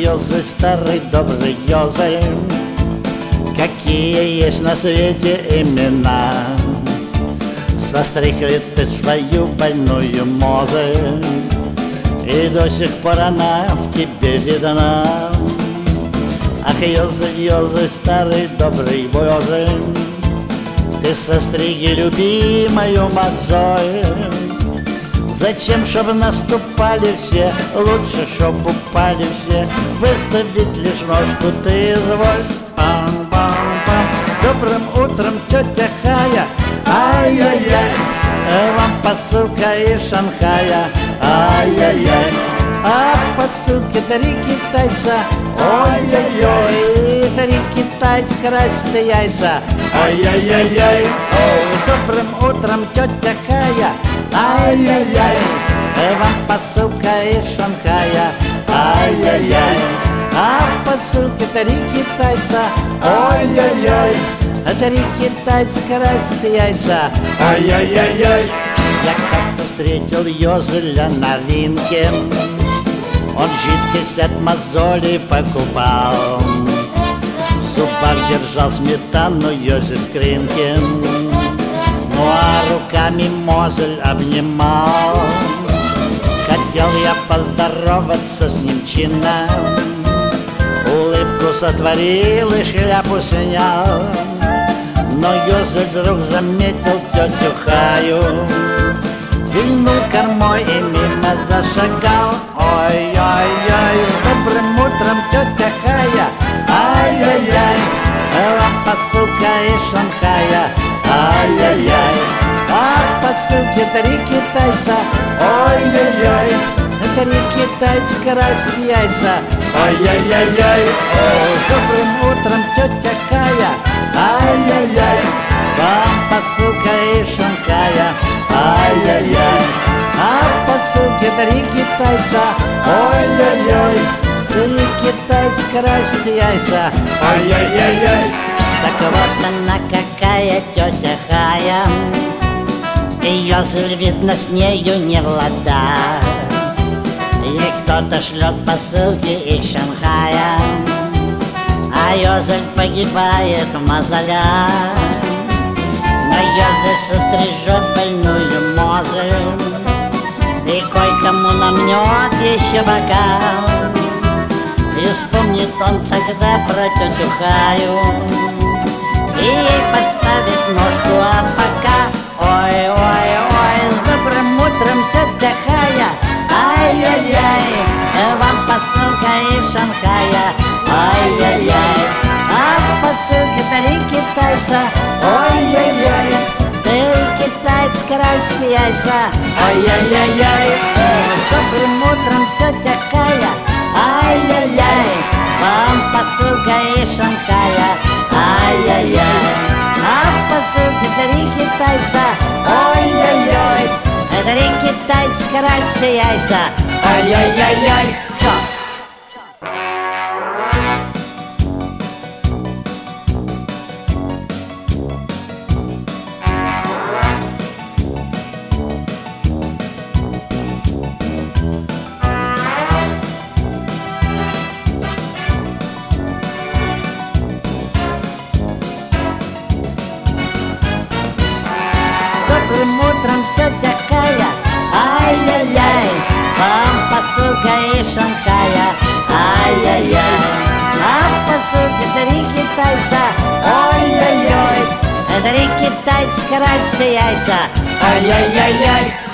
Ёзель, старый добрый ёзель, какие есть на свете имена. Состригли ты свою больную мозель, и до сих пор она в тебе видна. Ах, ёзель, ёзель, старый добрый ёзель, ты состриги любимую мозоль. Зачем, чтобы наступали все, лучше, чтоб упали все. Выставить лишь ножку ты изволь. Пам-пам-пам. Добрым утром, тетя Хая. Ай-яй-яй. Вам посылка из Шанхая. Ай-яй-яй. А посылки 3 китайца. Ой-ой-ой. 3 китайца красные яйца. Ай-яй-яй-яй. Добрым утром, тетя Хая. Ай-яй-яй, вам посылка из Шанхая. Ай-яй-яй, а в посылке 3 китайца. Ой-ой-ой, 3 китайца красят яйца. Ай-яй-яй-яй. Я как-то встретил ёзеля на рынке, он жидкость от мозолей покупал. В зубах держал сметану ёзель в крынке, ну а руками мозель обнимал. Хотел я поздороваться с ним чинно, улыбку сотворил и шляпу снял. Но ёзель вдруг заметил тетю Хаю, вильнул кормой и мимо зашагал. Ой-ой-ой, добрым утром, тетя Хая. Ай-яй-яй, вам посылка из Шанхая. Ай-яй-яй, а в посылке 3 китайца. Ой-ой-ой, 3 китайца красят яйца. Ай-яй-яй-яй. Добрым утром, тетя Хая. Ай-яй-яй, вам посылка из Шанхая. Ай-яй-яй, а в посылке 3 китайца. Ой-ой-ой, 3 китайца красят яйца. Ай-яй-яй-яй. Так вот она какая тетя Хая, и ёзель, видно, с нею не в ладах. Ей кто-то шлет посылки из Шанхая, а ёзель погибает в мозолях. Но ёзель сострижет больную мозоль и кое-кому намнет еще бокал. И вспомнит он тогда про тетю Хаю, и ей подставит ножку, а пока. Ой-ой-ой, с добрым утром, тетя Хая. Ай-яй-яй, вам посылка из Шанхая. Ай-яй-яй, а в посылке 3 китайца. Ой-яй-яй, 3 китайца красят яйца. Ай-яй-яй-яй, с добрым утром, тетя Хая. Ай-яй-яй, вам посылка из Шанхая. Ай-яй-яй, а в посылке 3 китайца. Ой-ой-ой, 3 китайца красят яйца. Ай-яй-яй-яй. Добрым утром, тетя Хая. Ай-яй-яй, вам посылка из Шанхая. Ай-яй-яй, а в посылке 3 китайца. Ой-ой-ой, 3 китайца красят яйца. Ай-яй-яй-яй.